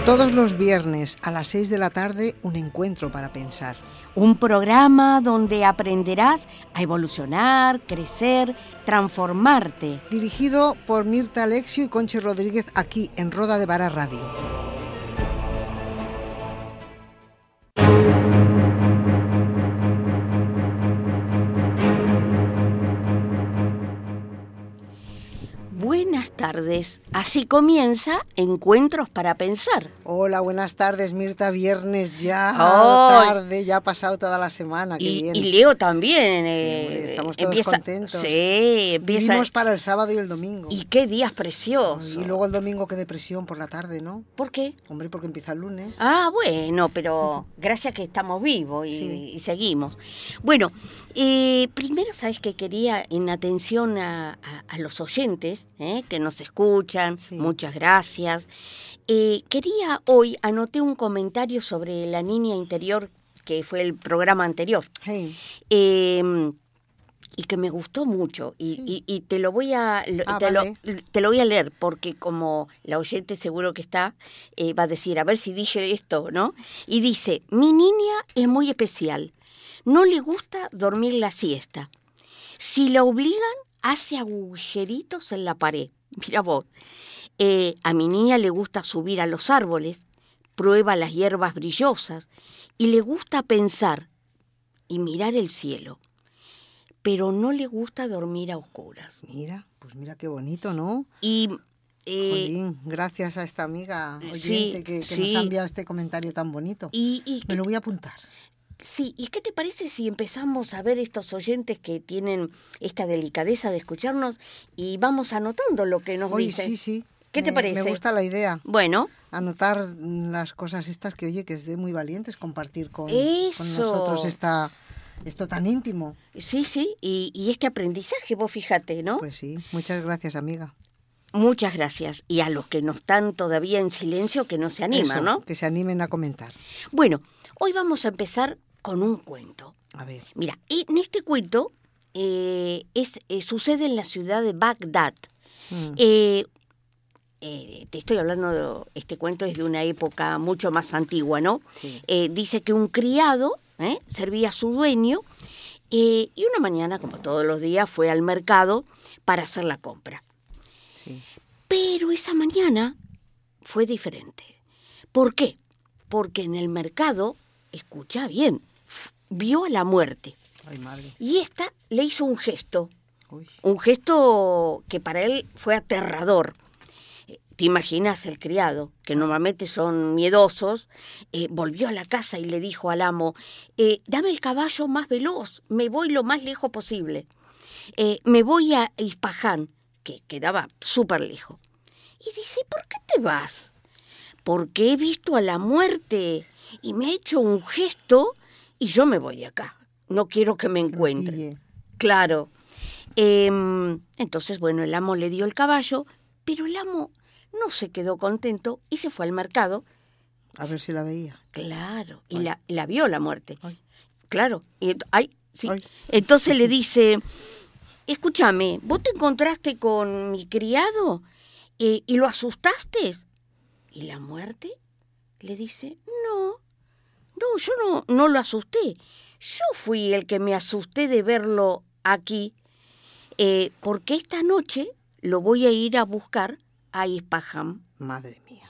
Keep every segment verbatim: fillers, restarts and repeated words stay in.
Todos los viernes a las seis de la tarde, un encuentro para pensar. Un programa donde aprenderás a evolucionar, crecer, transformarte. Dirigido por Mirta Alexio y Conchi Rodríguez, aquí en Roda de Vara Radio. Buenas tardes. Así comienza Encuentros para Pensar. Hola, buenas tardes, Mirta. Viernes ya, Oh. tarde, ya ha pasado toda la semana. Qué Y, bien. y Leo también. Sí, eh, hombre, estamos todos empieza, contentos. Sí, empieza. Vivimos para el sábado y el domingo. Y qué días preciosos. Y luego el domingo, qué depresión por la tarde, ¿no? ¿Por qué? Hombre, porque empieza el lunes. Ah, bueno, pero gracias que estamos vivos y, Sí. y seguimos. Bueno, eh, primero, ¿sabes qué quería? En atención a, a, a los oyentes eh, que nos escuchan, Sí. muchas gracias. Eh, quería hoy, anoté un comentario sobre la niña interior, que fue el programa anterior. Hey. Eh, y que me gustó mucho y, Sí. y, y te lo voy a lo- Ah, te, vale. lo, te lo voy a leer porque como la oyente seguro que está eh, va a decir a ver si dije esto, ¿no? Y dice: mi niña es muy especial, no le gusta dormir la siesta, si la obligan hace agujeritos en la pared. Mira vos, eh, a mi niña le gusta subir a los árboles, prueba las hierbas brillosas y le gusta pensar y mirar el cielo, pero no le gusta dormir a oscuras. Mira, pues mira qué bonito, ¿no? Y eh, Jolín, gracias a esta amiga oyente sí, que, que sí. nos ha enviado este comentario tan bonito. y, y Me lo voy a apuntar. sí, ¿y qué te parece si empezamos a ver estos oyentes que tienen esta delicadeza de escucharnos y vamos anotando lo que nos Hoy dicen? sí, sí. ¿Qué te Me- parece? Me gusta la idea. Bueno, Anotar las cosas estas que, oye, que es de muy valientes compartir con, con Eso. nosotros esta, esto tan íntimo. sí, sí, y, y este aprendizaje, vos fíjate, ¿no? Pues sí, muchas gracias, amiga. Muchas gracias. Y a los que no están todavía en silencio, que no se animan, Eso, ¿no? que se animen a comentar. Bueno, hoy vamos a empezar con un cuento. A ver, Mira, en este cuento eh, es, eh, sucede en la ciudad de Bagdad. mm, Eh, eh, te estoy hablando de, este cuento es de una época mucho más antigua, ¿no? Sí. Eh, dice que un criado eh, servía a su dueño eh, y una mañana, como todos los días, fue al mercado para hacer la compra. sí. Pero esa mañana fue diferente. ¿Por qué? Porque en el mercado, escucha bien, f- vio a la muerte. Ay, madre. Y esta le hizo un gesto, Uy, un gesto que para él fue aterrador. Eh, ¿Te imaginas el criado, que normalmente son miedosos, eh, volvió a la casa y le dijo al amo: eh, dame el caballo más veloz, me voy lo más lejos posible. Eh, me voy a Ispahan, que quedaba súper lejos. Y dice: ¿por qué te vas? Porque he visto a la muerte y me ha hecho un gesto y yo me voy de acá. No quiero que me que me encuentre. pille. Claro. Em, entonces, bueno, el amo le dio el caballo, pero el amo no se quedó contento y se fue al mercado. A ver si la veía. Claro, y Ay. la, la vio la muerte. Ay. Claro. Y, ent- ay, sí. Ay. Entonces le dice: escúchame, ¿vos te encontraste con mi criado eh, y lo asustaste? Y la muerte le dice: no, no, yo no, no lo asusté. Yo fui el que me asusté de verlo aquí, eh, porque esta noche lo voy a ir a buscar a Ispahan. Madre mía.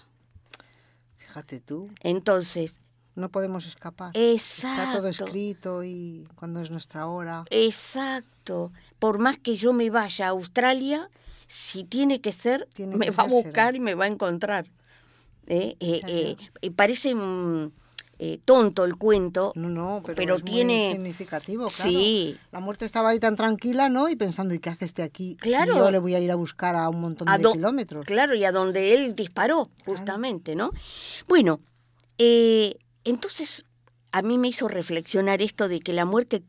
Fíjate tú, Entonces, no podemos escapar. exacto. Está todo escrito y cuando es nuestra hora. Exacto. Por más que yo me vaya a Australia, si tiene que ser, Tiene me que va a ser, será. buscar y me va a encontrar. Eh, eh, Ya, eh, ya. eh, parece mm, eh, tonto el cuento, No, no, pero, pero es tiene... muy significativo, claro. Sí. La muerte estaba ahí tan tranquila, ¿no? Y pensando, ¿y qué hace este aquí? Claro. Si yo le voy a ir a buscar a un montón a de do- kilómetros. Claro, y a donde él disparó, justamente, ¿no? Bueno, eh, entonces a mí me hizo reflexionar esto de que la muerte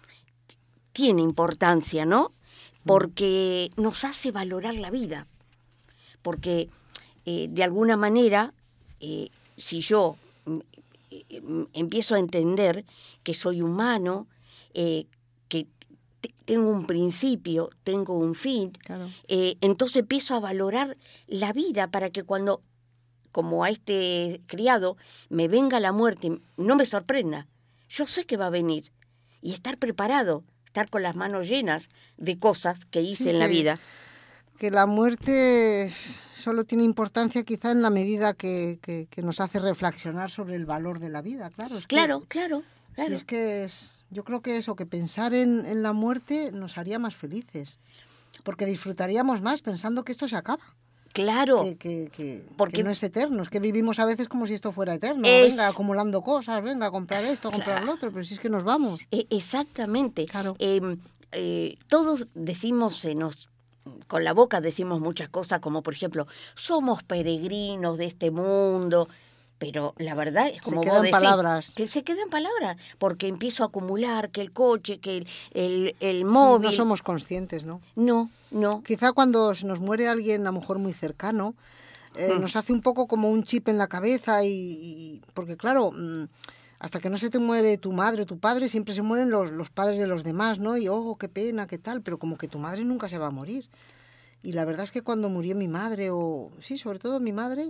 tiene importancia, ¿no? Porque nos hace valorar la vida. Porque eh, de alguna manera, eh, si yo mm, eh, mm, empiezo a entender que soy humano, eh, que te- tengo un principio, tengo un fin, Claro. eh, entonces empiezo a valorar la vida para que cuando como a este criado me venga la muerte, no me sorprenda. Yo sé que va a venir y estar preparado, estar con las manos llenas de cosas que hice Sí, en la que- vida. Que la muerte solo tiene importancia quizá en la medida que, que- que nos hace reflexionar sobre el valor de la vida, claro. Es que- Claro, claro, claro. Si es que es, yo creo que eso, que pensar en, en la muerte nos haría más felices, porque disfrutaríamos más pensando que esto se acaba, Claro, que, que, que, porque- que no es eterno, es que vivimos a veces como si esto fuera eterno, Es- venga, acumulando cosas, venga, a comprar esto, a comprar Claro. lo otro, pero si es que nos vamos. e- exactamente. Claro. Eh, eh, todos decimos, se nos, con la boca decimos muchas cosas, como por ejemplo, somos peregrinos de este mundo. Pero la verdad es como Se vos quedan decís, palabras. que se quedan palabras, porque empiezo a acumular que el coche, que el, el, el Sí, móvil. no somos conscientes, ¿no? No, no. Quizá cuando se nos muere alguien, a lo mejor muy cercano, eh, Mm. nos hace un poco como un chip en la cabeza y, y- porque claro, mm, hasta que no se te muere tu madre o tu padre, siempre se mueren los, los padres de los demás, ¿no? Y oh, qué pena, qué tal, pero como que tu madre nunca se va a morir. Y la verdad es que cuando murió mi madre, o sí, sobre todo mi madre,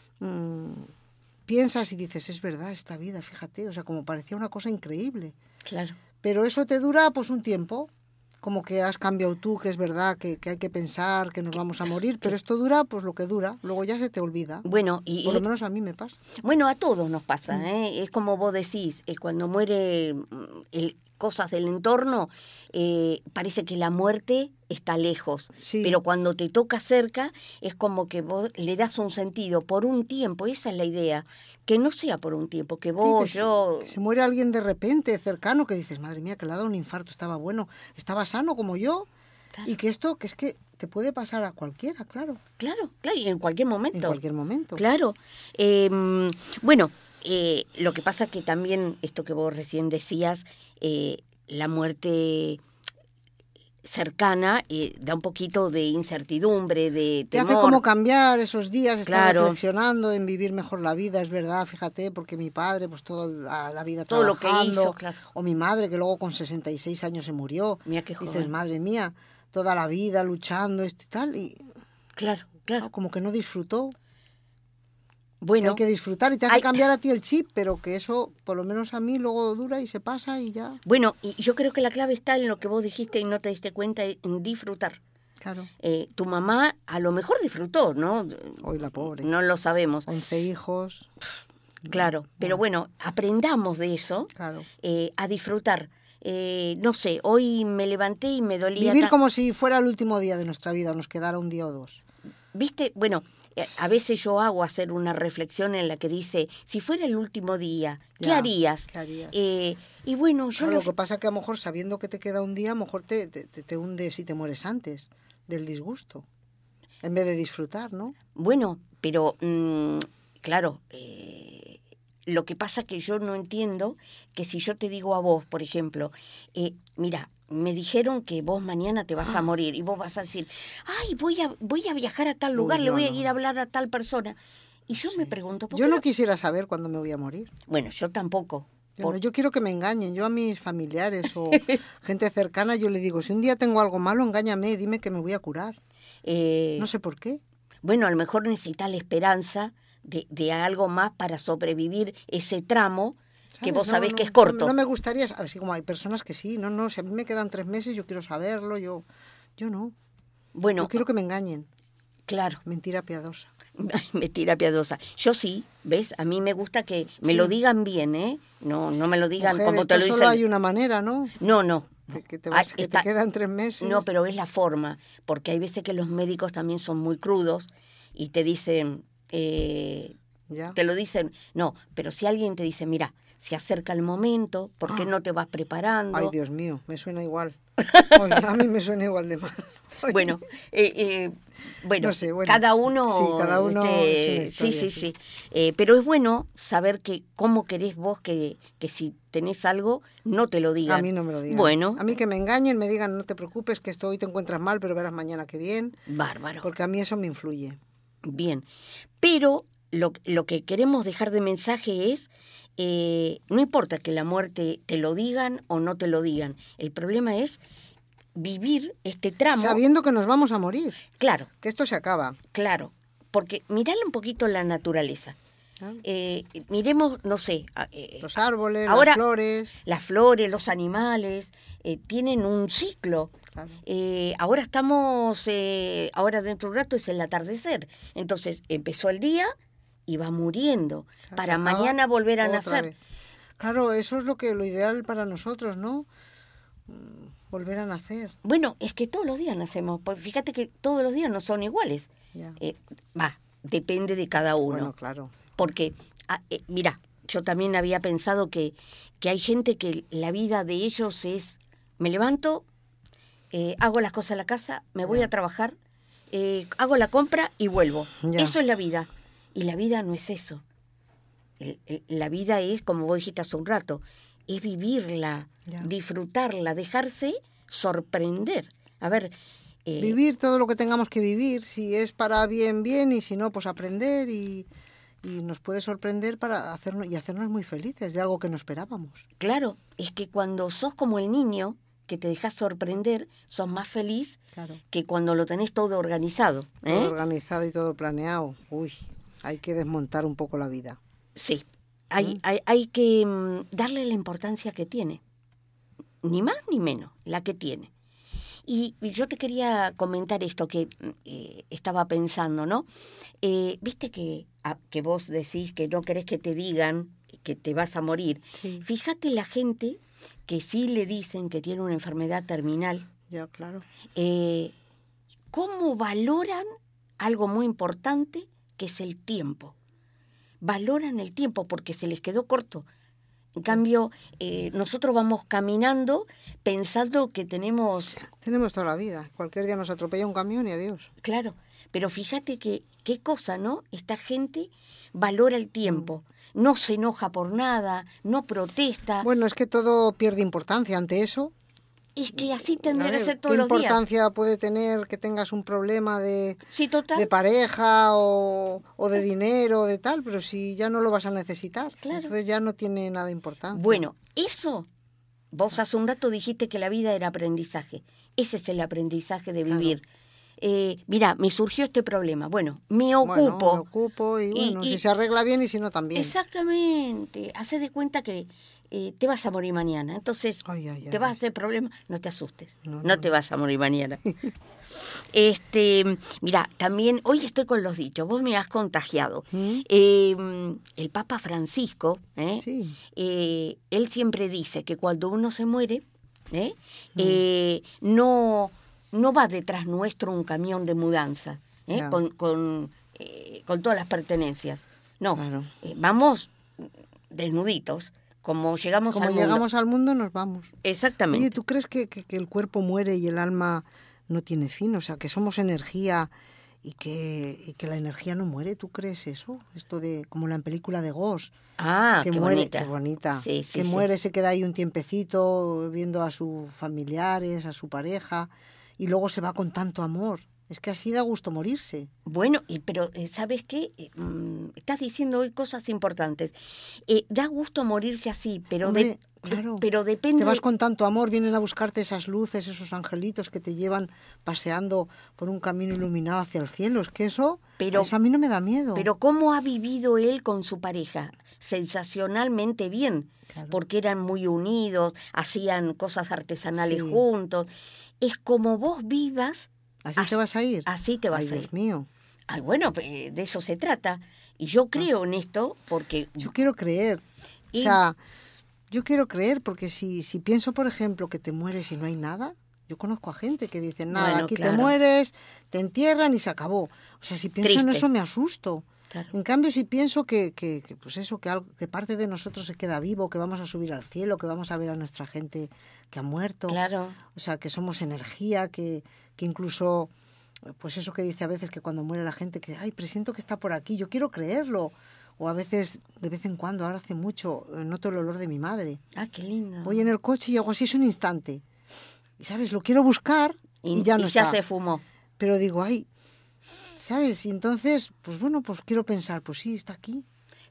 mm, piensas y dices, es verdad esta vida, fíjate, o sea, como parecía una cosa increíble. Claro. Pero eso te dura pues un tiempo, como que has cambiado tú, que es verdad, que, que hay que pensar, que nos vamos a morir, pero esto dura pues lo que dura, luego ya se te olvida. Bueno, y, Por lo y- menos a mí me pasa. bueno, a todos nos pasa, ¿eh? Es como vos decís, eh, cuando muere mm, el, cosas del entorno, eh, parece que la muerte está lejos, Sí. pero cuando te toca cerca es como que vos le das un sentido por un tiempo, esa es la idea, que no sea por un tiempo, que Sí, vos, que, se- yo... que se muere alguien de repente, cercano, que dices, madre mía, que le ha dado un infarto, estaba bueno, estaba sano como yo, Claro. y que esto, que es que te puede pasar a cualquiera, claro, Claro, claro, y en cualquier momento. en cualquier momento. Claro. Eh, bueno, eh, lo que pasa que también, esto que vos recién decías, eh, la muerte cercana eh, da un poquito de incertidumbre, de Te temor. hace como cambiar esos días, estar Claro. reflexionando en vivir mejor la vida, es verdad, fíjate, porque mi padre, pues toda la, la vida Todo lo que trabajando, hizo, claro. o mi madre, que luego con sesenta y seis años se murió. Mira qué Dices, joven. madre mía, toda la vida luchando, esto y tal, y Claro, claro. como que no disfrutó. Que Bueno, hay que disfrutar y te hace hay- cambiar a ti el chip, pero que eso, por lo menos a mí, luego dura y se pasa y ya. bueno, y yo creo que la clave está en lo que vos dijiste y no te diste cuenta, en disfrutar. Claro. Eh, tu mamá a lo mejor disfrutó, ¿no? Hoy la pobre. No lo sabemos. Once hijos. Claro, pero bueno, aprendamos de eso, Claro. eh, a disfrutar. Eh, no sé, hoy me levanté y me dolía... Vivir ta- como si fuera el último día de nuestra vida, nos quedara un día o dos. ¿Viste? Bueno, eh, a veces yo hago hacer una reflexión en la que dice, si fuera el último día, ¿qué Ya, harías? ¿qué harías? Eh, y bueno, yo... Claro, lo- lo que pasa que a lo mejor sabiendo que te queda un día, a lo mejor te, te, te- te hunde si te mueres antes del disgusto, en vez de disfrutar, ¿no? Bueno, pero mm, claro, eh, lo que pasa que yo no entiendo que si yo te digo a vos, por ejemplo, eh, mira, me dijeron que vos mañana te vas a morir y vos vas a decir, ay, voy a, voy a viajar a tal Uy, lugar, le no, voy a no. ir a hablar a tal persona. Y yo me pregunto, ¿por Yo qué no quisiera saber cuándo me voy a morir. Bueno, yo tampoco. Yo, Por- no- yo quiero que me engañen. Yo a mis familiares o gente cercana, yo le digo, si un día tengo algo malo, engáñame, dime que me voy a curar. eh, No sé por qué. Bueno, a lo mejor necesitas la esperanza de, de algo más para sobrevivir ese tramo que ¿Sabes? vos No, sabés no, que es no, corto. No, me gustaría, así como hay personas que sí, no, no, si a mí me quedan tres meses, yo quiero saberlo, yo, yo no. Bueno, Yo quiero que me engañen. claro. Mentira piadosa. Ay, mentira piadosa. Yo sí, ¿ves? A mí me gusta que me Sí. lo digan bien, ¿eh? No, no me lo digan Mujer, como esto te lo solo dicen. hay una manera, ¿no? No, no. Que, que te, Ay, vas- que está- te quedan tres meses. No, pero es la forma, porque hay veces que los médicos también son muy crudos y te dicen, eh, Ya. te lo dicen, no, pero si alguien te dice, mira, se acerca el momento, ¿por qué no te vas preparando? Ay, Dios mío, me suena igual. Ay, a mí me suena igual de mal. Ay. Bueno, eh, eh, bueno, No sé, bueno. cada uno... Sí, cada uno este, es una sí, sí, historia, sí. sí. Eh, pero es bueno saber que cómo querés vos que, que si tenés algo, no te lo digan. A mí no me lo digan. Bueno, A mí que me engañen, me digan, no te preocupes, que esto hoy te encuentras mal, pero verás mañana que bien. bárbaro. Porque a mí eso me influye. Bien, pero lo, lo que queremos dejar de mensaje es, eh, no importa que la muerte te lo digan o no te lo digan, el problema es vivir este tramo. Sabiendo que nos vamos a morir, Claro, que esto se acaba. claro, porque mirale un poquito la naturaleza. Eh, miremos, no sé... Eh, los árboles, ahora, las flores. Las flores, los animales, eh, tienen un ciclo. Claro. Eh, ahora estamos, eh, ahora dentro de un rato es el atardecer. Entonces empezó el día y va muriendo, claro, para mañana volver a nacer. Vez. Claro, eso es lo que lo ideal para nosotros, ¿no? Volver a nacer. Bueno, es que todos los días nacemos. Fíjate que todos los días no son iguales. Eh, va, depende de cada uno. Bueno, claro. Porque, ah, eh, mira, yo también había pensado que, que hay gente que la vida de ellos es, me levanto, eh, hago las cosas en la casa, me voy ya. a trabajar, eh, hago la compra y vuelvo. Ya. Eso es la vida. Y la vida no es eso. El, el, la vida es, como vos dijiste hace un rato, es vivirla, ya. disfrutarla, dejarse sorprender. A ver... Eh, vivir todo lo que tengamos que vivir, si es para bien, bien, y si no, pues aprender y... y nos puede sorprender para hacernos y hacernos muy felices de algo que no esperábamos. Claro, es que cuando sos como el niño que te dejas sorprender, sos más feliz claro. que cuando lo tenés todo organizado. ¿eh? Todo organizado y todo planeado. Uy, hay que desmontar un poco la vida. Sí, hay, ¿Mm? hay, hay que um, darle la importancia que tiene. Ni más ni menos, la que tiene. Y yo te quería comentar esto que eh, estaba pensando, ¿no? Eh, Viste que, a, que vos decís que no querés que te digan que te vas a morir. Sí. Fíjate la gente que sí le dicen que tiene una enfermedad terminal. Ya, claro. Eh, ¿Cómo valoran algo muy importante que es el tiempo? Valoran el tiempo porque se les quedó corto. En cambio, eh, nosotros vamos caminando pensando que tenemos... Tenemos toda la vida. Cualquier día nos atropella un camión y adiós. Claro, pero fíjate que qué cosa, ¿no? Esta gente valora el tiempo. Mm. No se enoja por nada, no protesta. Bueno, es que todo pierde importancia ante eso. Es que así tendría que ser todos los días. ¿Qué importancia puede tener que tengas un problema de, sí, total. de pareja o, o de dinero o de tal? Pero si ya no lo vas a necesitar, claro. Entonces ya no tiene nada de importancia. Bueno, eso, vos hace un rato dijiste que la vida era aprendizaje. Ese es el aprendizaje de vivir. Claro. Eh, mira, me surgió este problema. Bueno, me ocupo. Bueno, me ocupo y bueno, y, y, si se arregla bien y si no también. Exactamente. Hace de cuenta que eh, te vas a morir mañana. Entonces, ay, ay, ay. te vas a hacer problema. No te asustes. No, no, no te vas a morir mañana. este, mira, también hoy estoy con los dichos. Vos me has contagiado. ¿Mm? Eh, el Papa Francisco, ¿eh? Sí. Eh, él siempre dice que cuando uno se muere, ¿eh? ¿Mm? eh, no... no va detrás nuestro un camión de mudanza, ¿eh? no. con, con, eh, con todas las pertenencias. No, claro. eh, vamos desnuditos, como llegamos como al llegamos mundo. al mundo nos vamos. Exactamente. Oye, ¿tú crees que, que, que el cuerpo muere y el alma no tiene fin? O sea, que somos energía y que, y que la energía no muere. ¿Tú crees eso? Esto de como la en película de Ghost. Ah, que qué muere, bonita. Qué bonita. Sí, sí, que sí. muere, se queda ahí un tiempecito viendo a sus familiares, a su pareja... y luego se va con tanto amor. Es que así da gusto morirse. Bueno, y, pero ¿sabes qué? Eh, estás diciendo hoy cosas importantes. Eh, da gusto morirse así, pero, Hombre, de, claro. pero depende... Te vas con tanto amor, vienen a buscarte esas luces, esos angelitos que te llevan paseando por un camino iluminado hacia el cielo. Es que eso, pero, eso a mí no me da miedo. Pero ¿cómo ha vivido él con su pareja? Sensacionalmente bien, claro. Porque eran muy unidos, hacían cosas artesanales sí. juntos... Es como vos vivas... ¿Así as, te vas a ir? Así te vas Ay, a ir. Dios mío. Ay, bueno, de eso se trata. Y yo creo ah. en esto porque... Yo quiero creer. Y... O sea, yo quiero creer porque si, si pienso, por ejemplo, que te mueres y no hay nada... Yo conozco a gente que dice, nada, bueno, aquí claro. te mueres, te entierran y se acabó. O sea, si pienso Triste. en eso me asusto. Claro. En cambio, si pienso que, que, que pues eso, que, algo, que parte de nosotros se queda vivo, que vamos a subir al cielo, que vamos a ver a nuestra gente que ha muerto, claro. O sea, que somos energía, que, que incluso, pues eso que dice a veces que cuando muere la gente, que, ay, presiento que está por aquí, yo quiero creerlo. O a veces, de vez en cuando, ahora hace mucho, noto el olor de mi madre. Ah, qué lindo. Voy en el coche y hago así, es un instante. Y, ¿sabes? Lo quiero buscar y, y ya no y ya está. se fumó. Pero digo, ay... ¿Sabes? Y entonces, pues bueno, pues quiero pensar, pues sí, está aquí.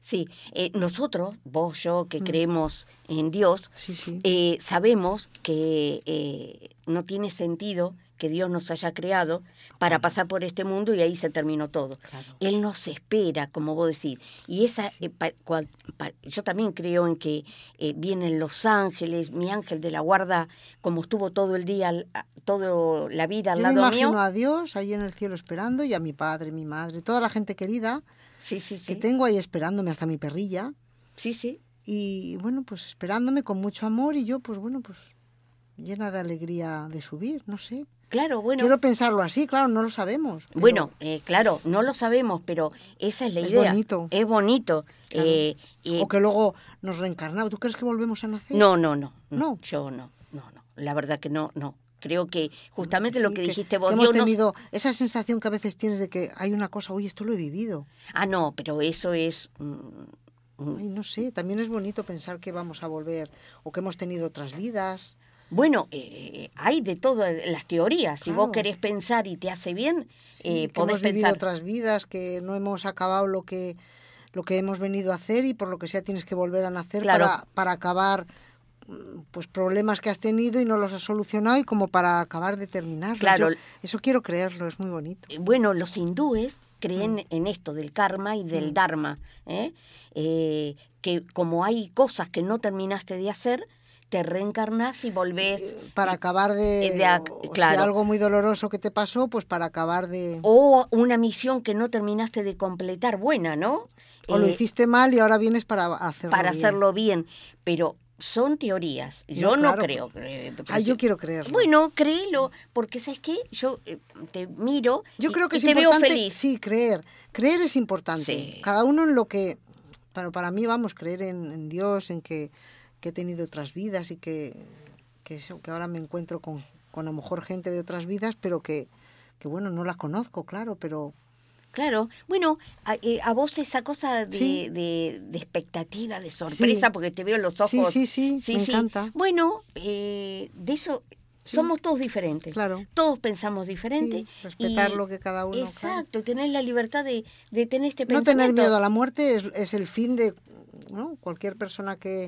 Sí, eh, nosotros, vos, yo, que Mm. creemos en Dios, Sí, sí. eh, sabemos que eh, no tiene sentido que Dios nos haya creado para pasar por este mundo y ahí se terminó todo. Claro. Él nos espera, como vos decís. Y esa, Sí. eh, pa- cual- pa- yo también creo en que eh, vienen los ángeles, mi ángel de la guarda, como estuvo todo el día, al- a- toda la vida al Yo me lado imagino mío. a Dios ahí en el cielo esperando y a mi padre, mi madre, toda la gente querida Sí, sí, que sí. tengo ahí esperándome, hasta mi perrilla. Sí, sí. Y bueno, pues esperándome con mucho amor y yo, pues bueno, pues llena de alegría de subir, no sé. Claro, bueno. Quiero pensarlo así, claro, no lo sabemos. pero Bueno, eh, claro, no lo sabemos, pero esa es la Es idea. bonito. Es bonito. Claro. Eh, eh, O que luego nos reencarnamos. ¿Tú crees que volvemos a nacer? no, no, no, no. No. Yo no, no, no. La verdad que no, no. Creo que justamente lo Sí, que dijiste que vos, hemos Dios nos- tenido esa sensación que a veces tienes de que hay una cosa, oye, esto lo he vivido. Ah, no, pero eso es... mm, mm, Ay, no sé, también es bonito pensar que vamos a volver o que hemos tenido otras vidas. Bueno, eh, hay de todo, eh, las teorías. Si vos Claro. querés pensar y te hace bien, eh, que podés hemos vivido pensar. otras vidas, que no hemos acabado lo que lo que hemos venido a hacer y por lo que sea tienes que volver a nacer Claro. para, para acabar mm, pues problemas que has tenido y no los has solucionado y como para acabar de terminar. Claro. Eso quiero creerlo, es muy bonito. Eh, Bueno, los hindúes creen Mm. en esto del karma y del dharma, ¿eh? Eh, que como hay cosas que no terminaste de hacer, te reencarnás y volvés. Para acabar de, Eh, de ac- o claro. si algo muy doloroso que te pasó, pues para acabar de... O una misión que no terminaste de completar, buena, ¿no? O lo Eh, hiciste mal y ahora vienes para hacerlo para bien. hacerlo bien. Pero son teorías. No, Yo no, claro. creo. eh, pero Ay, sí- yo quiero creerlo. Bueno, créelo, porque ¿sabes qué? Yo eh, te miro Yo y, creo que y es te veo importante, feliz. sí, creer. Creer es importante. Sí. Cada uno en lo que, pero para mí, vamos, creer en, en Dios, en que, que he tenido otras vidas y que, que, eso, que ahora me encuentro con, con a lo mejor gente de otras vidas, pero que, que bueno, no las conozco, claro, pero Claro, bueno, a, eh, a vos esa cosa de, Sí. de, de expectativa, de sorpresa, Sí. porque te veo los ojos. Sí, sí, sí, me encanta. Bueno, eh, de eso somos todos diferentes. Claro. Todos pensamos diferente. Sí, respetar y- lo que cada uno, Exacto, y tener la libertad de, de tener este no pensamiento. tener miedo a la muerte es, es el fin de, ¿no? Cualquier persona que,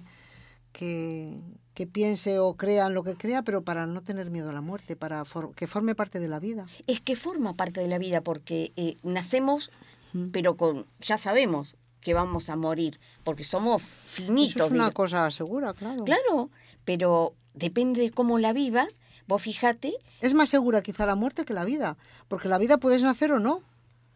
que, que piense o crea en lo que crea, pero para no tener miedo a la muerte, para for- que forme parte de la vida. Es que forma parte de la vida, porque eh, nacemos, Mm. pero con ya sabemos que vamos a morir, porque somos finitos. Eso es una digo. cosa segura, claro. Claro, pero depende de cómo la vivas. Vos fíjate, Es más segura quizá la muerte que la vida, porque la vida puedes nacer o no.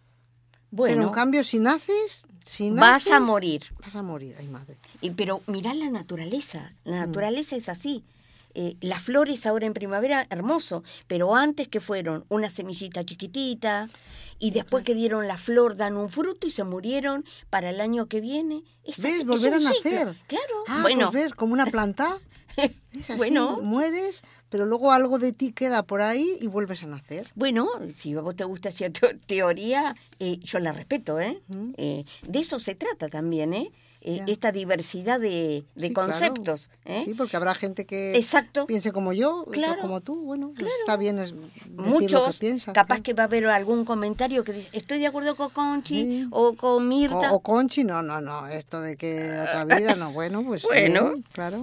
bueno, Pero en cambio, si naces, si vas naces, a morir. Vas a morir, ay madre. Y- pero mirá la naturaleza, Mm. la naturaleza es así. Eh, las flores ahora en primavera, hermoso, pero antes que fueron una semillita chiquitita y después que dieron la flor dan un fruto y se murieron para el año que viene. Es así, ¿Ves? es Volver a un ciclo. nacer. Claro, Ah, bueno, pues ves, como una planta. Es así, Bueno. mueres, pero luego algo de ti queda por ahí y vuelves a nacer. bueno, si a vos te gusta cierta teoría, eh, yo la respeto, ¿eh? Mm. Eh, de eso se trata también, ¿eh? Eh, Ya. esta diversidad de, de Sí, claro. conceptos. ¿eh? Sí, porque habrá gente que Exacto. piense como yo, otro Claro. como tú. Bueno, pues Claro. está bien es decir lo que Muchos, piensas. capaz claro. que va a haber algún comentario que dice, estoy de acuerdo con Conchi Sí. o con Mirta. O, o Conchi, no, no, no, esto de que otra vida, no, bueno, pues Bueno. bien, claro.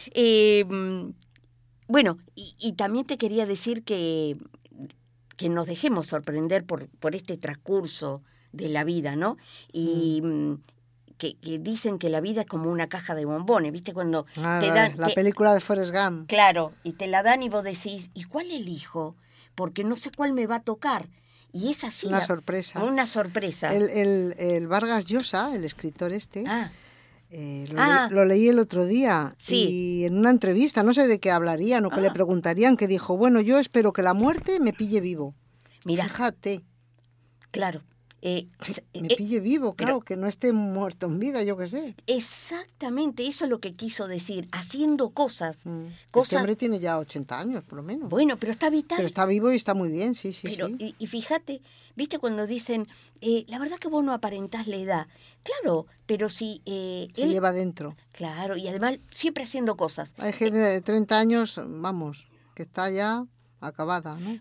Eh, mm, bueno, y, y también te quería decir que, que nos dejemos sorprender por, por este transcurso de la vida, ¿no? Y mm, que, que dicen que la vida es como una caja de bombones, ¿viste? Cuando Ah, te la, dan... la que- película de Forrest Gump. Claro, y te la dan y vos decís, ¿y cuál elijo? Porque no sé cuál me va a tocar. Y es así. Una la- sorpresa. Una sorpresa. El, el, el Vargas Llosa, el escritor este, Ah, eh, lo, Ah. le- lo leí el otro día Sí. y en una entrevista, no sé de qué hablarían o qué Ah. le preguntarían, que dijo, bueno, yo espero que la muerte me pille vivo. mira, Fíjate, claro. eh, me eh, pille vivo, pero- claro, que no esté muerto en vida, yo qué sé. exactamente, eso es lo que quiso decir, haciendo cosas. Mm. Este Cosas, hombre tiene ya ochenta años, por lo menos. bueno, pero está vital. Pero está vivo y está muy bien, sí, sí, Pero, sí. y, y fíjate, viste cuando dicen, eh, la verdad que vos no aparentás la edad. Claro, pero si eh, Se él... lleva dentro. Claro, y además siempre haciendo cosas. Hay gente de treinta años, vamos, que está ya acabada, ¿no?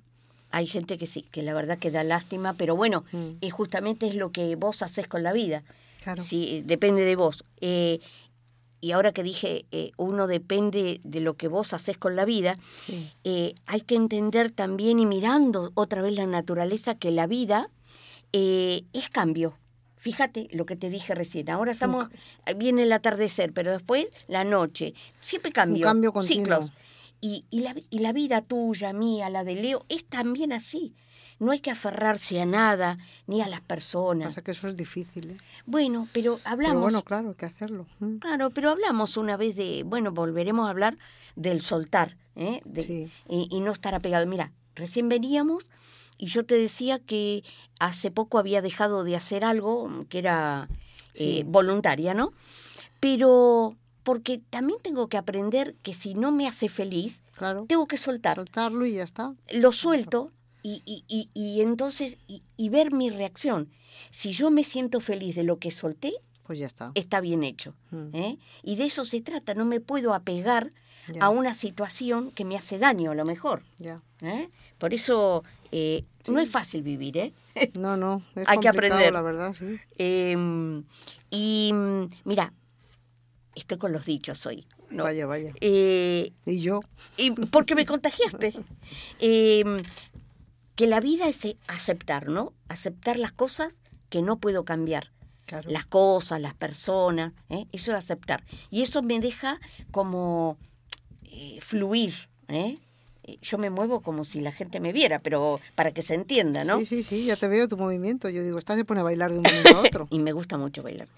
Hay gente que sí, que la verdad que da lástima, pero bueno, Mm. eh, justamente es lo que vos haces con la vida. Claro. Sí, depende de vos. Eh, y ahora que dije, eh, uno depende de lo que vos haces con la vida, Sí. eh, hay que entender también, y mirando otra vez la naturaleza, que la vida eh, es cambio. Fíjate lo que te dije recién. Ahora estamos, viene el atardecer, pero después la noche. Siempre cambio. Un cambio continuo. Ciclos. Y, y, la, y la vida tuya, mía, la de Leo, es también así. No hay que aferrarse a nada, ni a las personas. Pasa que eso es difícil, ¿eh? Bueno, pero hablamos... Pero bueno, claro, hay que hacerlo. Mm. Claro, pero hablamos una vez de... Bueno, volveremos a hablar del soltar, ¿eh? De, Sí. y, y no estar apegado. Mira, recién veníamos y yo te decía que hace poco había dejado de hacer algo que era eh, Sí. voluntaria, ¿no? Pero... porque también tengo que aprender que si no me hace feliz, Claro. tengo que soltar. Soltarlo y ya está. Lo suelto y, y, y, y entonces, y, y ver mi reacción. Si yo me siento feliz de lo que solté, Pues ya está. está bien hecho. Mm. ¿eh? Y de eso se trata, no me puedo apegar Ya. a una situación que me hace daño a lo mejor. Ya. ¿eh? Por eso eh, Sí. no es fácil vivir, ¿eh? No, no, es Hay que complicado, aprender. la verdad, sí. Eh, y mm, mira, estoy con los dichos hoy. ¿no? Vaya, vaya. Eh, Y yo, y porque me contagiaste. Eh, que la vida es aceptar, ¿no? Aceptar las cosas que no puedo cambiar. claro. Las cosas, las personas, ¿eh? Eso es aceptar. Y eso me deja como eh, fluir, ¿eh? Yo me muevo como si la gente me viera, pero para que se entienda, ¿no? Sí, sí, sí, ya te veo tu movimiento. Yo digo, esta se pone a bailar de un momento a otro. Y me gusta mucho bailar.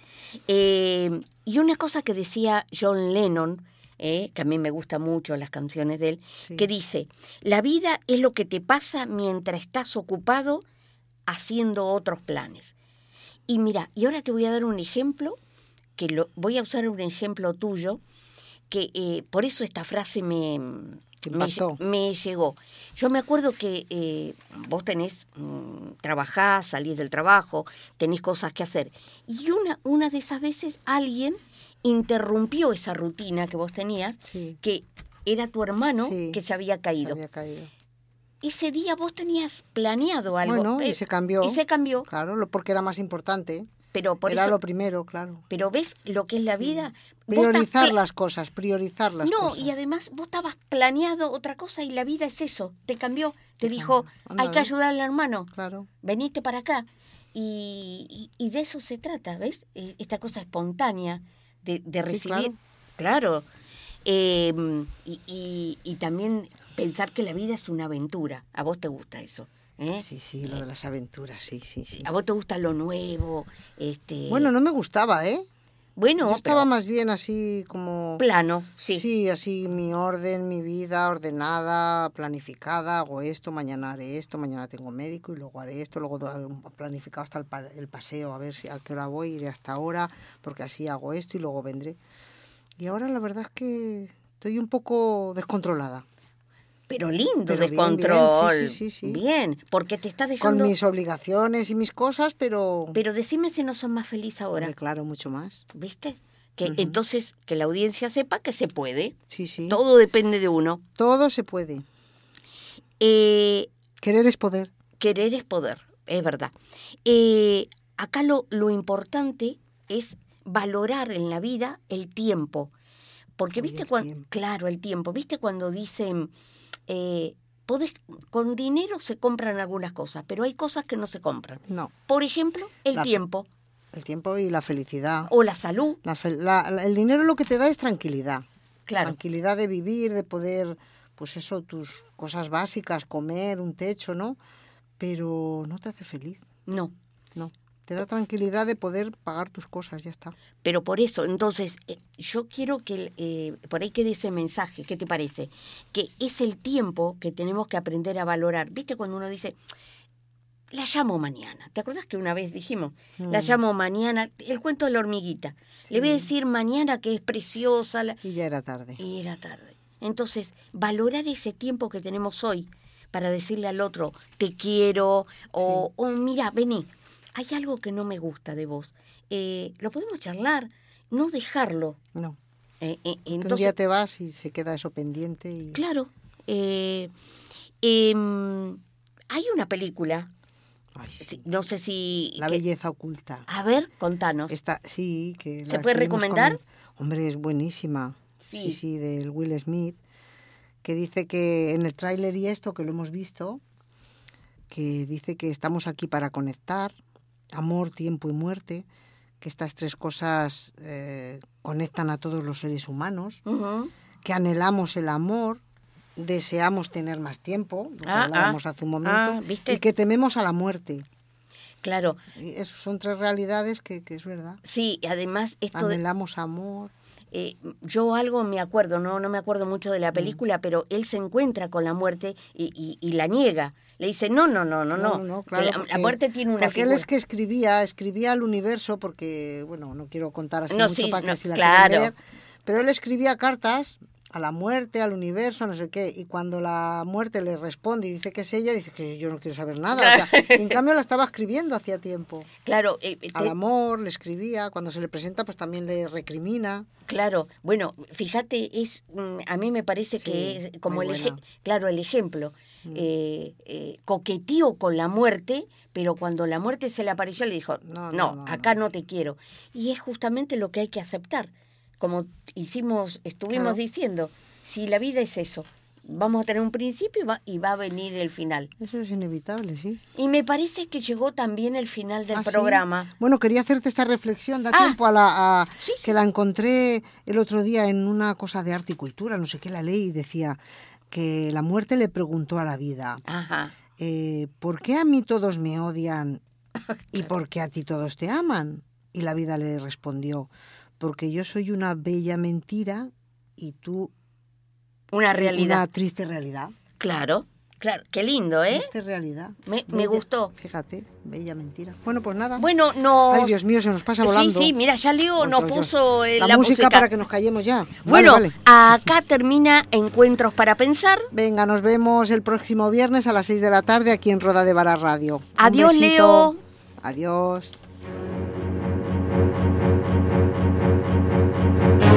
Eh, y una cosa que decía John Lennon, eh, que a mí me gustan mucho las canciones de él, Sí. que dice, la vida es lo que te pasa mientras estás ocupado haciendo otros planes. Y mira, y ahora te voy a dar un ejemplo, que lo, voy a usar un ejemplo tuyo, que eh, por eso esta frase me, Te me, impactó. me llegó. Yo me acuerdo que eh, vos tenés, mm, trabajás, salís del trabajo, tenés cosas que hacer. Y una, una de esas veces alguien interrumpió esa rutina que vos tenías, Sí. que era tu hermano Sí. que se había caído. Había caído. Ese día vos tenías planeado algo. Bueno, y eh, se cambió. Y se cambió. Claro, lo- porque era más importante. Pero por Era eso, lo primero, claro. pero ves lo que es la vida. Vos Priorizar estás pla- las cosas, priorizar las No, cosas. y además vos estabas planeado otra cosa y la vida es eso. Te cambió. Te Te dijo, cambió. Anda, hay que ¿ves? ayudar al hermano. Claro. Veniste para acá. Y, y, y de eso se trata, ¿ves? Eh, Esta cosa espontánea de, de recibir. Claro. Eh, y, y, y también pensar que la vida es una aventura. A vos te gusta eso. ¿eh? Sí, sí, lo de las aventuras, sí, sí, sí. A vos te gusta lo nuevo. Este... Bueno, no me gustaba, ¿eh? bueno Yo estaba pero más bien así como... plano, sí. Sí, así mi orden, mi vida ordenada, planificada, hago esto, mañana haré esto, mañana tengo médico y luego haré esto, luego do- planificado hasta el, pa- el paseo, a ver si a qué hora voy, iré hasta ahora, porque así hago esto y luego vendré. Y ahora la verdad es que estoy un poco descontrolada, Pero lindo Pero bien, descontrol. bien, sí, sí, sí, sí. Bien, porque te está con dejando... mis obligaciones y mis cosas, pero... Pero decime si no sos más feliz ahora, Hombre, claro, mucho más. ¿viste? Que Ujú. entonces que la audiencia sepa que se puede. Sí, sí. Todo depende de uno. Todo se puede. Eh, Querer es poder. querer es poder, es verdad. Eh, acá lo, lo importante es valorar en la vida el tiempo. Porque, Uy, ¿viste? el cuando tiempo. Claro, el tiempo. ¿Viste cuando dicen, eh, podés, con dinero se compran algunas cosas, pero hay cosas que no se compran? No, Por ejemplo, el La fe- tiempo el tiempo y la felicidad. o la salud. La fel- la- la- el dinero lo que te da es tranquilidad. Claro. Tranquilidad de vivir, de poder, pues eso, tus cosas básicas, comer, un techo, ¿no? Pero no te hace feliz, No. no. Te da tranquilidad de poder pagar tus cosas, ya está. Pero por eso, entonces, eh, yo quiero que eh, por ahí quede ese mensaje, ¿qué te parece? Que es el tiempo que tenemos que aprender a valorar. ¿Viste cuando uno dice, la llamo mañana? ¿Te acuerdas que una vez dijimos, la Mm. llamo mañana? El cuento de la hormiguita. Le voy a decir mañana que es preciosa. La... Y ya era tarde. Y era tarde. Entonces, valorar ese tiempo que tenemos hoy para decirle al otro, te quiero, o, o mira, vení, hay algo que no me gusta de vos. Eh, lo podemos charlar, no dejarlo. No. Eh, eh, Que un entonces, día te vas y se queda eso pendiente y... claro, eh, em, Hay una película, Ay, sí. sí, no sé si... La que- belleza oculta. A ver, contanos. Esta, sí, que ¿Se la puede estuvimos recomendar? comen- Hombre, es buenísima. Sí. Sí, sí, del Will Smith, que dice que en el tráiler y esto, que lo hemos visto, que dice que estamos aquí para conectar, amor, tiempo y muerte, que estas tres cosas eh, conectan a todos los seres humanos, Ujú. que anhelamos el amor, deseamos tener más tiempo, lo que Ah, hablábamos ah, hace un momento, ah, ¿viste? y que tememos a la muerte. Claro, Y esas son tres realidades que, que es verdad. sí, además esto de, Anhelamos amor. eh, yo algo me acuerdo, no no me acuerdo mucho Mm. de la película, pero él se encuentra con la muerte y, y- y la niega. Le dice, no, no, no, no, no, que claro, la, porque- la muerte tiene una porque él figura. es que escribía, escribía al universo, porque, bueno, no quiero contar así No, mucho sí, para que no, si la claro. quieren leer, pero él escribía cartas a la muerte, al universo, no sé qué, y cuando la muerte le responde y dice que es ella, dice que yo no quiero saber nada. Claro. O sea, y en cambio la estaba escribiendo hacía tiempo. Claro, eh, te- Al amor le escribía, cuando se le presenta pues también le recrimina. claro, bueno, fíjate, es mm, a mí me parece Sí, que es como muy el eje- buena. claro, el ejemplo. Mm. Eh, eh, coqueteó con la muerte, pero cuando la muerte se le apareció le dijo, No, no, no, no, acá no. te quiero. Y es justamente lo que hay que aceptar. Como hicimos, estuvimos Claro. diciendo, si la vida es eso, vamos a tener un principio y va, y va a venir el final. Eso es inevitable, sí. Y me parece que llegó también el final del Ah, ¿sí? programa. Bueno, quería hacerte esta reflexión, da Ah. tiempo a la a- Sí, sí. que la encontré el otro día en una cosa de arte y cultura, no sé qué, la ley, y decía que la muerte le preguntó a la vida, Ajá. eh, ¿por qué a mí todos me odian y por qué a ti todos te aman? Y la vida le respondió, porque yo soy una bella mentira y tú Una realidad. una triste realidad. Claro, claro, qué lindo, ¿eh? Triste realidad. Me- me gustó. Fíjate, bella mentira. Bueno, pues nada. Bueno, nos... Ay, Dios mío, se nos pasa volando. Sí, sí, mira, ya Leo Ay, nos Dios, Dios. puso eh, la, la, música, para que nos callemos ya. Vale, Bueno, vale. acá termina Encuentros para Pensar. Venga, nos vemos el próximo viernes a las seis de la tarde aquí en Roda de Vara Radio. Un Adiós, besito. Leo. Adiós.